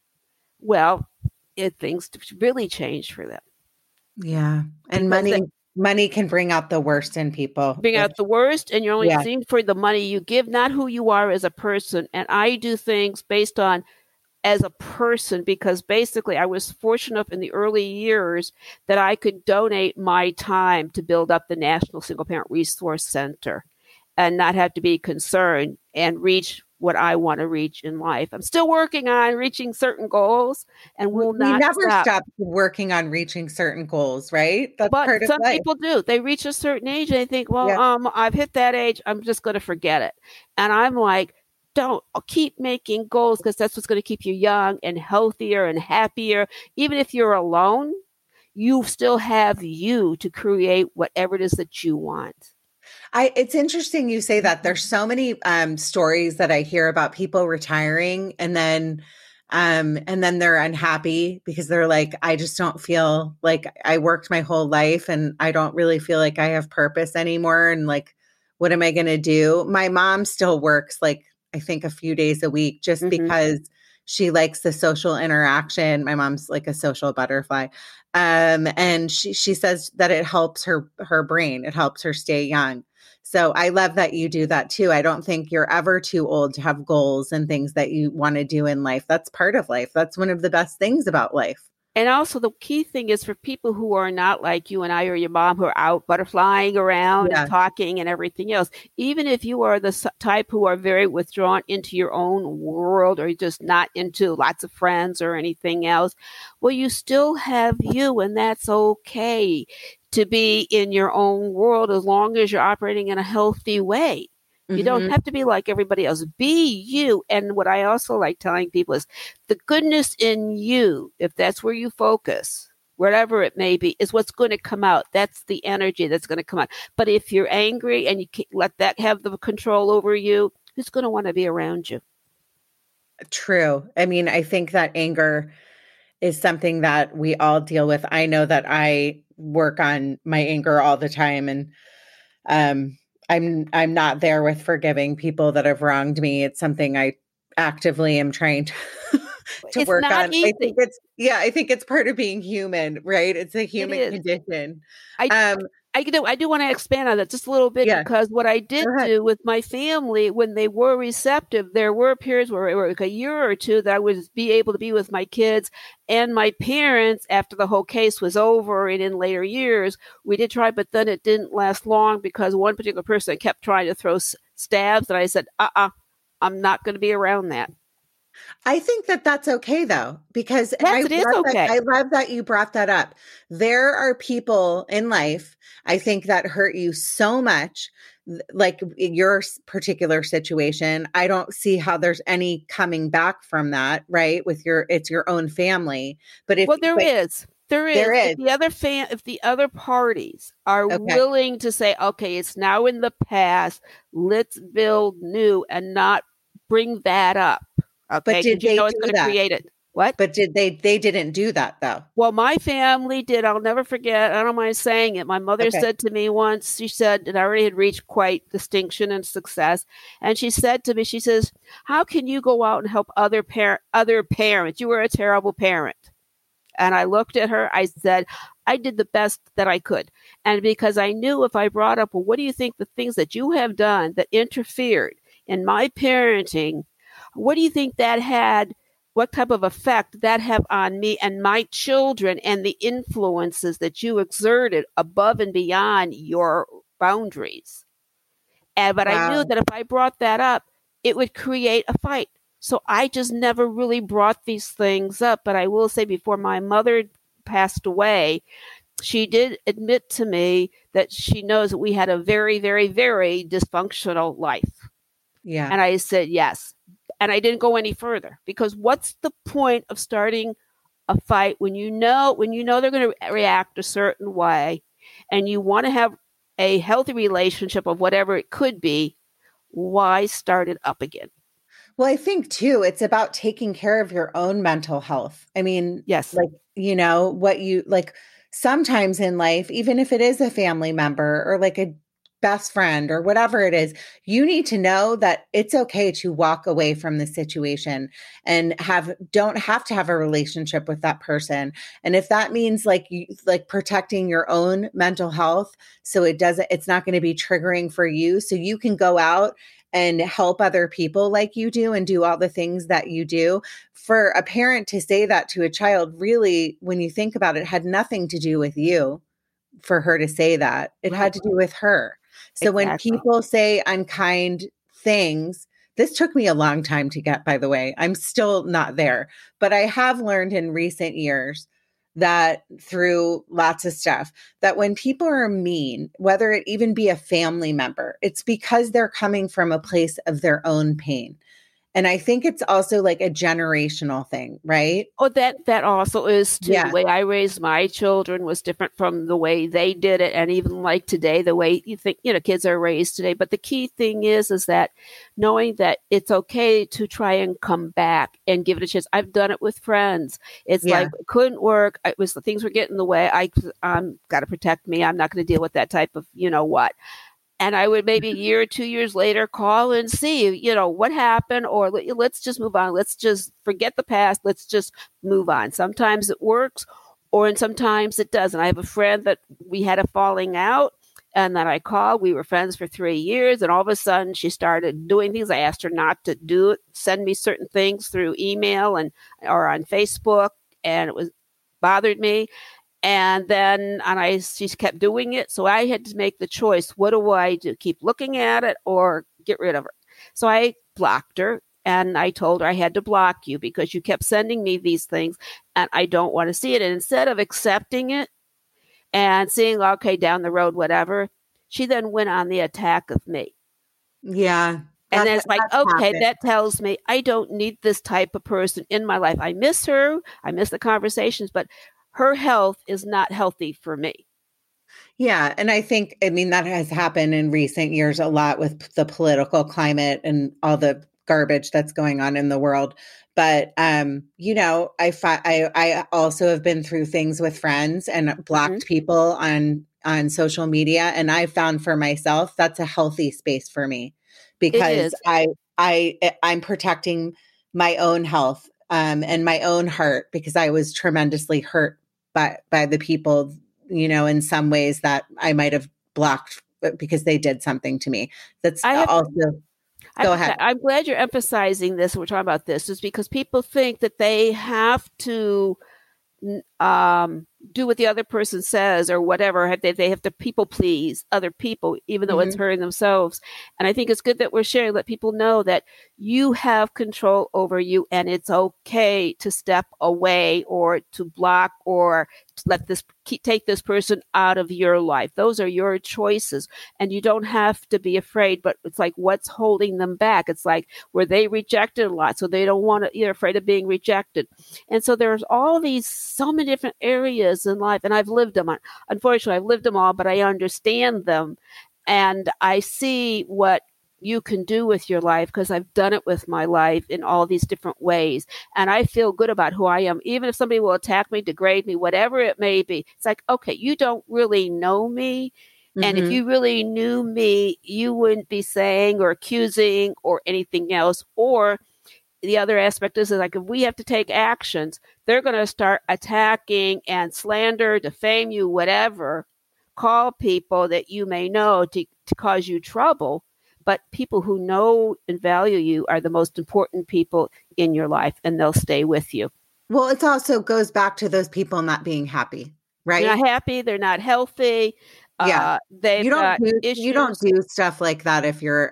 well, things really changed for them. Yeah. And money can bring out the worst in people. Bring out the worst, and you're only seen for the money you give, not who you are as a person. And I do things based on as a person, because basically I was fortunate enough in the early years that I could donate my time to build up the National Single Parent Resource Center and not have to be concerned and reach what I want to reach in life. I'm still working on reaching certain goals, and will not we never stop working on reaching certain goals, right? That's part of life. Some people do. They reach a certain age and they think, well, I've hit that age. I'm just going to forget it. And I'm like, don't keep making goals, because that's what's going to keep you young and healthier and happier. Even if you're alone, you still have you to create whatever it is that you want. It's interesting you say that. There's so many stories that I hear about people retiring and then they're unhappy because they're like, I just don't feel like I worked my whole life and I don't really feel like I have purpose anymore. And like, what am I going to do? My mom still works like, I think a few days a week just because she likes the social interaction. My mom's like a social butterfly. And she says that it helps her brain. It helps her stay young. So I love that you do that too. I don't think you're ever too old to have goals and things that you want to do in life. That's part of life. That's one of the best things about life. And also the key thing is for people who are not like you and I or your mom, who are out butterflying around and talking and everything else, even if you are the type who are very withdrawn into your own world, or just not into lots of friends or anything else, well, you still have you, and that's okay to be in your own world as long as you're operating in a healthy way. You don't have to be like everybody else. Be you. And what I also like telling people is the goodness in you, if that's where you focus, wherever it may be, is what's going to come out. That's the energy that's going to come out. But if you're angry and you let that have the control over you, who's going to want to be around you? True. I mean, I think that anger is something that we all deal with. I know that I work on my anger all the time, and I'm not there with forgiving people that have wronged me. It's something I actively am trying to work on. Easy. I think it's part of being human, right? It's a human condition. I I do want to expand on that just a little bit, Yeah. because what I did do with my family when they were receptive, there were periods where it were like a year or two that I would be able to be with my kids and my parents after the whole case was over, and in later years we did try, but then it didn't last long because one particular person kept trying to throw stabs, and I said, I'm not going to be around that. I think that that's okay though, because yes, it is okay. I love that you brought that up. There are people in life, I think, that hurt you so much, like in your particular situation. I don't see how there's any coming back from that, right? It's your own family. But if there is. If the other parties are willing to say, okay, it's now in the past, let's build new and not bring that up. Okay, but did they do that? Create it. What? But they didn't do that though. Well, my family did. I'll never forget. I don't mind saying it. My mother said to me once, she said, and I already had reached quite distinction and success. And she said to me, she says, how can you go out and help other parents? You were a terrible parent. And I looked at her, I said, I did the best that I could. And because I knew if I brought up, well, what do you think the things that you have done that interfered in my parenting, what do you think that had, what type of effect that had on me and my children, and the influences that you exerted above and beyond your boundaries? But I knew that if I brought that up, it would create a fight. So I just never really brought these things up. But I will say, before my mother passed away, she did admit to me that she knows that we had a very, very, very dysfunctional life. Yeah. And I said, yes. And I didn't go any further, because what's the point of starting a fight when you know they're going to react a certain way, and you want to have a healthy relationship of whatever it could be? Why start it up again? Well, I think too, it's about taking care of your own mental health. I mean, yes, like, what you like sometimes in life, even if it is a family member or like a best friend or whatever it is, you need to know that it's okay to walk away from the situation and don't have to have a relationship with that person. And if that means like protecting your own mental health, so it's not going to be triggering for you, so you can go out and help other people like you do and do all the things that you do. For a parent to say that to a child, really, when you think about it, had nothing to do with you. For her to say that, it had to do with her. So when people say unkind things, this took me a long time to get, by the way. I'm still not there, but I have learned in recent years that through lots of stuff, that when people are mean, whether it even be a family member, it's because they're coming from a place of their own pain. And I think it's also like a generational thing, right? Oh, that also is too. The way I raised my children was different from the way they did it. And even like today, the way you think, kids are raised today. But the key thing is that knowing that it's okay to try and come back and give it a chance. I've done it with friends. It's like, it couldn't work. Things were getting in the way. I'm got to protect me. I'm not going to deal with that type of, what. And I would maybe a year or 2 years later call and see, what happened, or let's just move on. Let's just forget the past. Let's just move on. Sometimes it works, and sometimes it doesn't. I have a friend that we had a falling out, and then I called. We were friends for 3 years, and all of a sudden she started doing things I asked her not to do, send me certain things through email or on Facebook, and it bothered me. And then she kept doing it. So I had to make the choice. What do I do? Keep looking at it or get rid of her? So I blocked her, and I told her I had to block you because you kept sending me these things and I don't want to see it. And instead of accepting it and seeing, okay, down the road, whatever, she then went on the attack of me. Yeah. And then it's like, okay, that tells me I don't need this type of person in my life. I miss her. I miss the conversations, but her health is not healthy for me. Yeah. And I think, that has happened in recent years a lot with the political climate and all the garbage that's going on in the world. But, I also have been through things with friends and blocked people on social media. And I found for myself, that's a healthy space for me because I'm protecting my own health and my own heart, because I was tremendously hurt by the people in some ways that I might have blocked because they did something to me. That's go ahead. I'm glad you're emphasizing this. We're talking about this is because people think that they have to do what the other person says or whatever. They have to people please other people, even though it's hurting themselves. And I think it's good that we're sharing, let people know that you have control over you, and it's okay to step away or to block or to take this person out of your life. Those are your choices, and you don't have to be afraid. But it's like, what's holding them back? It's like, were they rejected a lot, so they don't want to? They're afraid of being rejected, and so there's all these so many different areas in life, and I've lived them. Unfortunately, I've lived them all, but I understand them, and I see what you can do with your life because I've done it with my life in all these different ways. And I feel good about who I am. Even if somebody will attack me, degrade me, whatever it may be, it's like, okay, you don't really know me. And if you really knew me, you wouldn't be saying or accusing or anything else. Or the other aspect is like, if we have to take actions, they're going to start attacking and slander, defame you, whatever, call people that you may know to cause you trouble. But people who know and value you are the most important people in your life, and they'll stay with you. Well, it also goes back to those people not being happy, right? They're not happy. They're not healthy. Yeah, you don't do stuff like that if you're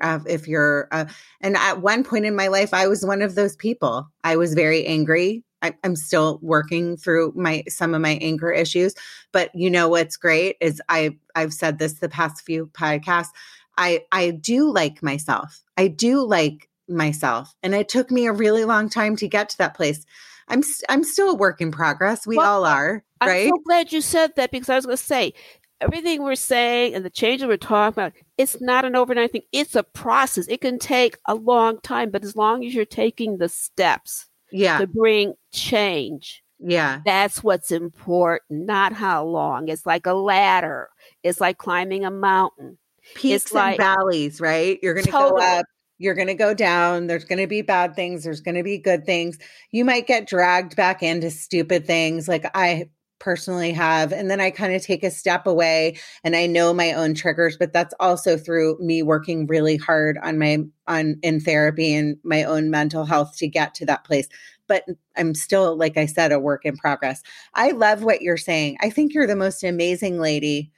and at one point in my life, I was one of those people. I was very angry. I'm still working through some of my anger issues, but what's great is I've said this the past few podcasts. I do like myself. I do like myself. And it took me a really long time to get to that place. I'm still a work in progress. We all are, right? I'm so glad you said that, because I was going to say, everything we're saying and the changes we're talking about, it's not an overnight thing. It's a process. It can take a long time, but as long as you're taking the steps to bring change, that's what's important, not how long. It's like a ladder. It's like climbing a mountain. Peaks and valleys, right? You're going to go up, you're going to go down. There's going to be bad things. There's going to be good things. You might get dragged back into stupid things like I personally have. And then I kind of take a step away and I know my own triggers, but that's also through me working really hard in therapy and my own mental health to get to that place. But I'm still, like I said, a work in progress. I love what you're saying. I think you're the most amazing lady.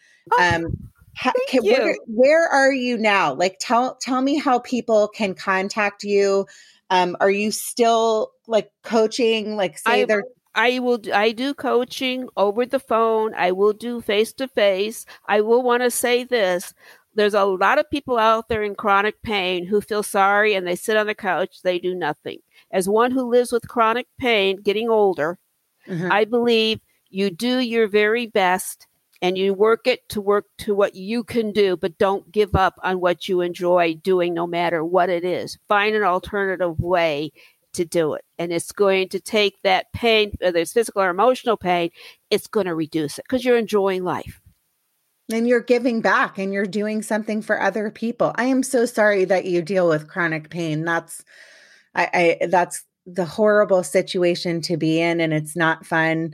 Where are you now? Like, tell me how people can contact you. Are you still like coaching? Like, say I do coaching over the phone. I will do face-to-face. I will want to say this. There's a lot of people out there in chronic pain who feel sorry and they sit on the couch. They do nothing. As one who lives with chronic pain, getting older, I believe you do your very best and you work to what you can do, but don't give up on what you enjoy doing, no matter what it is. Find an alternative way to do it. And it's going to take that pain, whether it's physical or emotional pain, it's going to reduce it because you're enjoying life. And you're giving back and you're doing something for other people. I am so sorry that you deal with chronic pain. That's the horrible situation to be in, and it's not fun.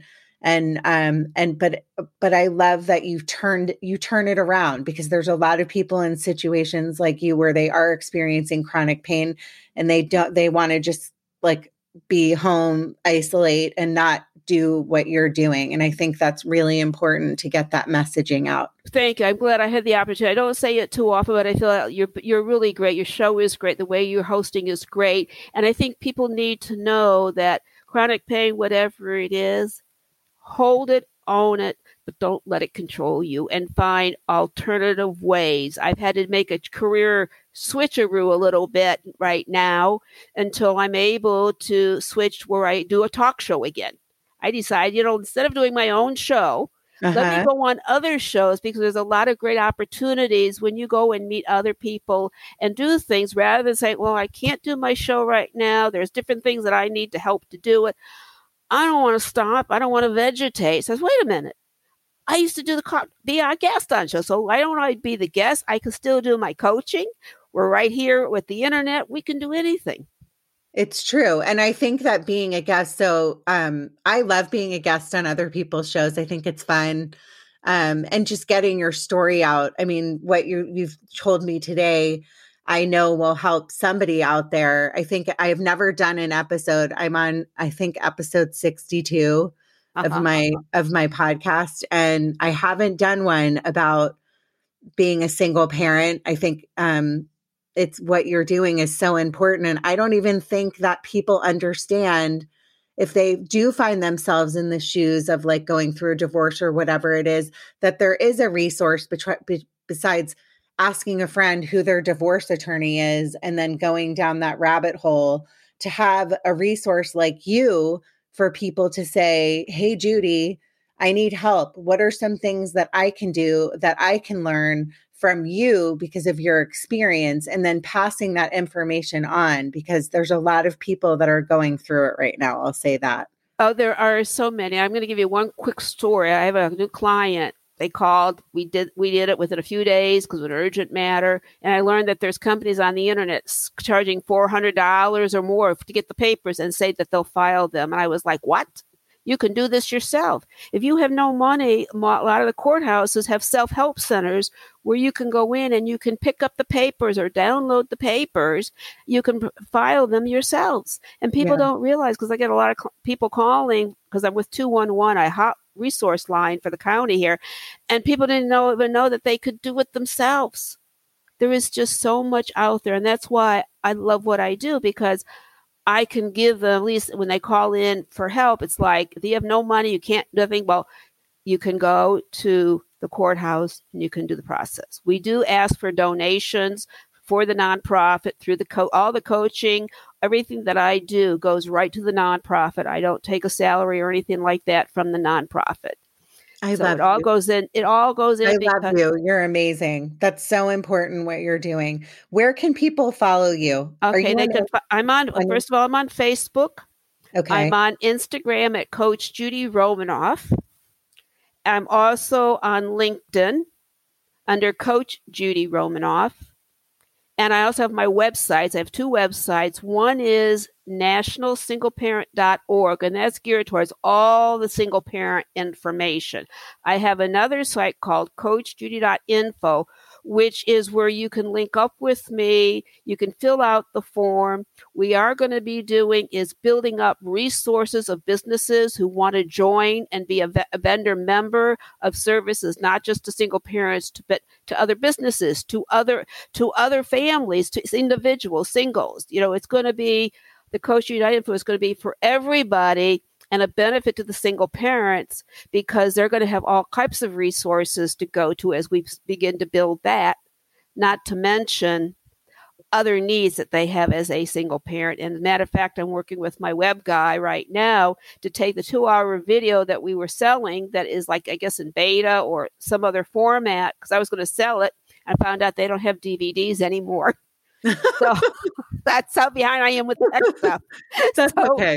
But I love that you turn it around, because there's a lot of people in situations like you where they are experiencing chronic pain and they want to just like be home, isolate, and not do what you're doing. And I think that's really important to get that messaging out. Thank you. I'm glad I had the opportunity. I don't say it too often, but I feel like you're really great. Your show is great. The way you're hosting is great. And I think people need to know that chronic pain, whatever it is, hold it, own it, but don't let it control you, and find alternative ways. I've had to make a career switcheroo a little bit right now until I'm able to switch where I do a talk show again. I decided, instead of doing my own show, let me go on other shows, because there's a lot of great opportunities when you go and meet other people and do things, rather than say, well, I can't do my show right now. There's different things that I need to help to do it. I don't want to stop. I don't want to vegetate. Says, wait a minute. I used to do the guest on show. So why don't I be the guest? I can still do my coaching. We're right here with the internet. We can do anything. It's true. And I think that being a guest, I love being a guest on other people's shows. I think it's fun. and just getting your story out. I mean, what you've told me today, I know will help somebody out there. I think I've never done an episode. I'm on, I think, episode 62 of my podcast, and I haven't done one about being a single parent. I think it's what you're doing is so important. And I don't even think that people understand, if they do find themselves in the shoes of like going through a divorce or whatever it is, that there is a resource besides asking a friend who their divorce attorney is and then going down that rabbit hole, to have a resource like you for people to say, hey, Judy, I need help. What are some things that I can do, that I can learn from you because of your experience, and then passing that information on, because there's a lot of people that are going through it right now. I'll say that. Oh, there are so many. I'm going to give you one quick story. I have a new client. They called. We did it within a few days because it was an urgent matter. And I learned that there's companies on the internet charging $400 or more to get the papers and say that they'll file them. And I was like, what? You can do this yourself. If you have no money, a lot of the courthouses have self-help centers where you can go in and you can pick up the papers or download the papers. You can file them yourselves. And people don't realize, because I get a lot of people calling, because I'm with 211, a hot resource line for the county here, and people didn't even know that they could do it themselves. There is just so much out there. And that's why I love what I do, because I can give them, at least when they call in for help, it's like, if you have no money, you can't do nothing. Well, you can go to the courthouse and you can do the process. We do ask for donations for the nonprofit through all the coaching. Everything that I do goes right to the nonprofit. I don't take a salary or anything like that from the nonprofit. I love it. All goes in. It all goes in. I love you. You're amazing. That's so important what you're doing. Where can people follow you? Okay, I'm on. First of all, I'm on Facebook. Okay, I'm on Instagram at Coach Judy Romanoff. I'm also on LinkedIn under Coach Judy Romanoff. And I also have my websites. I have two websites. One is nationalsingleparent.org, and that's geared towards all the single parent information. I have another site called coachjudy.info, which is where you can link up with me. You can fill out the form. We are going to be doing is building up resources of businesses who want to join and be a vendor member of services, not just to single parents, but to other businesses, to other families, to individuals, singles. It's going to be, the Coach Judy Info is going to be for everybody, and a benefit to the single parents, because they're going to have all types of resources to go to as we begin to build that, not to mention other needs that they have as a single parent. And as a matter of fact, I'm working with my web guy right now to take the 2-hour video that we were selling that is like, I guess, in beta or some other format, because I was going to sell it. I found out they don't have DVDs anymore. So that's how behind I am with that stuff. That's okay.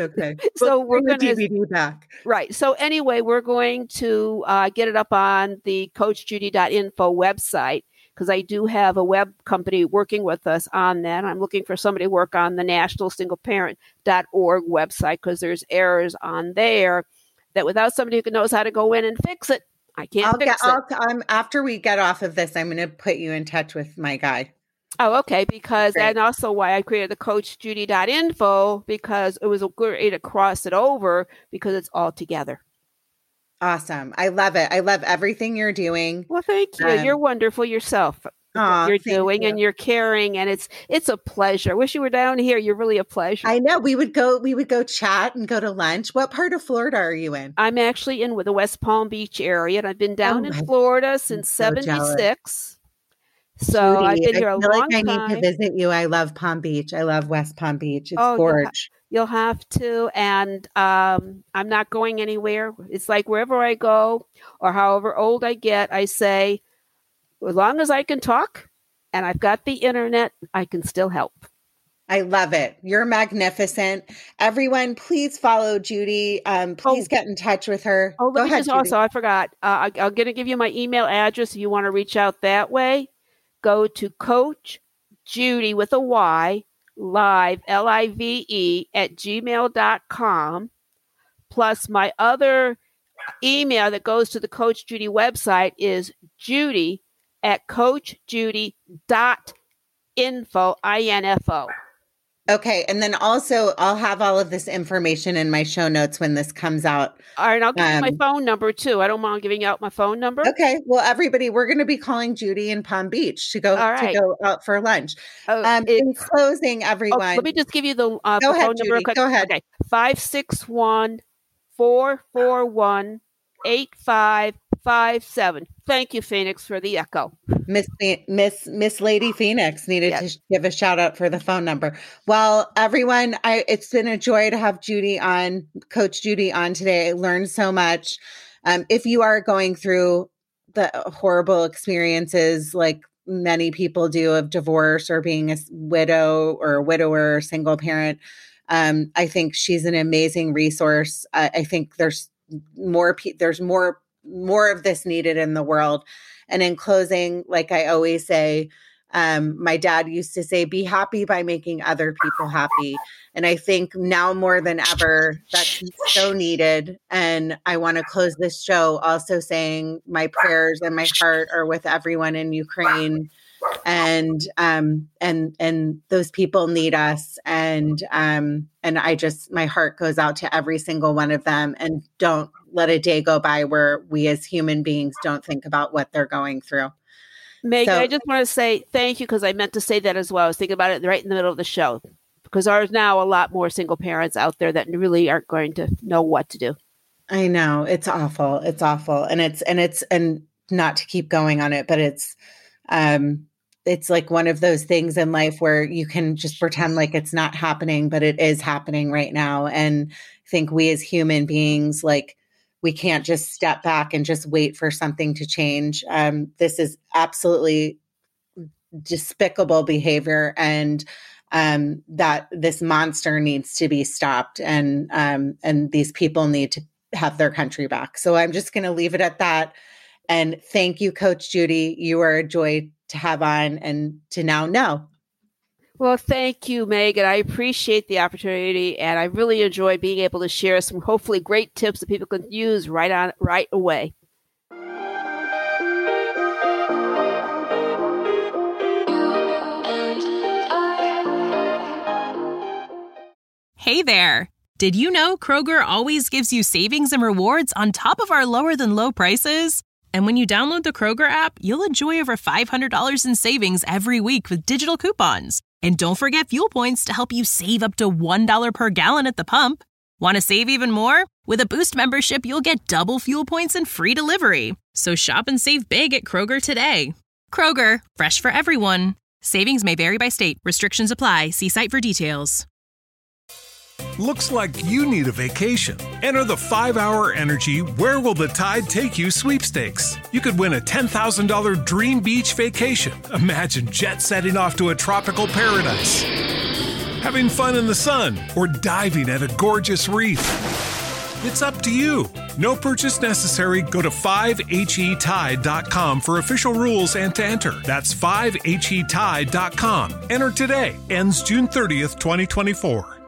So we're going to DVD back. Right. So anyway, we're going to get it up on the coachjudy.info website, because I do have a web company working with us on that. I'm looking for somebody to work on the nationalsingleparent.org website, because there's errors on there that without somebody who knows how to go in and fix it, I can't fix it. After we get off of this, I'm going to put you in touch with my guy. Oh, okay. Because, and also why I created the coachjudy.info, because it was a good way to cross it over, because it's all together. Awesome. I love it. I love everything you're doing. Well, thank you. You're wonderful yourself. You're doing and you're caring, and it's a pleasure. I wish you were down here. You're really a pleasure. I know. We would go chat and go to lunch. What part of Florida are you in? I'm actually in the West Palm Beach area, and I've been down in Florida since 76. So Judy, I've been here a long time. I need to visit you. I love Palm Beach. I love West Palm Beach. It's gorgeous. You'll have to. And I'm not going anywhere. It's like wherever I go or however old I get, I say, as long as I can talk and I've got the internet, I can still help. I love it. You're magnificent. Everyone, please follow Judy. Please get in touch with her. Oh, let me just also, I forgot. I'm going to give you my email address if you want to reach out that way. Go to Coach Judy with a Y, live, LIVE, @gmail.com. Plus my other email that goes to the Coach Judy website is judy@coachjudy.info, I-N-F-O. Okay. And then also I'll have all of this information in my show notes when this comes out. All right. I'll give you my phone number too. I don't mind giving out my phone number. Okay. Well, everybody, we're going to be calling Judy in Palm Beach to go out for lunch. In closing, everyone. Let me just give you the phone Judy, number. Go ahead. Okay. 561-441-8557. Thank you, Phoenix, for the echo. Miss Lady Phoenix needed to give a shout out for the phone number. Well, everyone, it's been a joy to have Judy on, Coach Judy on today. I learned so much. If you are going through the horrible experiences like many people do of divorce or being a widow or a widower or single parent, I think she's an amazing resource. I think there's more of this needed in the world. And in closing, like I always say, my dad used to say, be happy by making other people happy. And I think now more than ever, that's so needed. And I want to close this show also saying my prayers and my heart are with everyone in Ukraine. And those people need us. And my heart goes out to every single one of them. And don't let a day go by where we as human beings don't think about what they're going through. Megan, I just want to say thank you because I meant to say that as well. I was thinking about it right in the middle of the show because there's now a lot more single parents out there that really aren't going to know what to do. I know it's awful. It's awful. And not to keep going on it, but it's like one of those things in life where you can just pretend like it's not happening, but it is happening right now. And I think we as human beings, like, we can't just step back and just wait for something to change. This is absolutely despicable behavior, and that this monster needs to be stopped. And these people need to have their country back. So I'm just going to leave it at that. And thank you, Coach Judy. You are a joy to have on and to now know. Well, thank you, Megan. I appreciate the opportunity, and I really enjoy being able to share some hopefully great tips that people can use right away. Hey there. Did you know Kroger always gives you savings and rewards on top of our lower than low prices? And when you download the Kroger app, you'll enjoy over $500 in savings every week with digital coupons. And don't forget fuel points to help you save up to $1 per gallon at the pump. Want to save even more? With a Boost membership, you'll get double fuel points and free delivery. So shop and save big at Kroger today. Kroger, fresh for everyone. Savings may vary by state. Restrictions apply. See site for details. Looks like you need a vacation. Enter the 5-Hour Energy Where Will the Tide Take You sweepstakes. You could win a $10,000 dream beach vacation. Imagine jet setting off to a tropical paradise, having fun in the sun, or diving at a gorgeous reef. It's up to you. No purchase necessary. Go to 5HETide.com for official rules and to enter. That's 5HETide.com. Enter today. Ends June 30th, 2024.